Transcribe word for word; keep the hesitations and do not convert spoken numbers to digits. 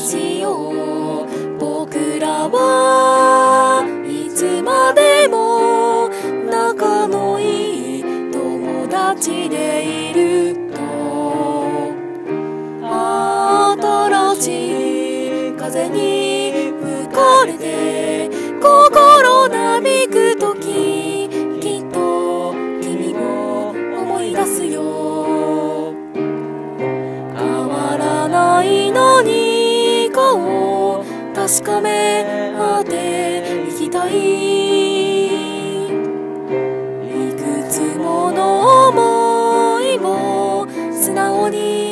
しよう。僕らはいつまでも仲のいい友達でいると、新しい風に吹かれて心なびくとき、きっと君も思い出すよ。変わらない何かを確かめ合っていきたい。いくつもの想いも素直に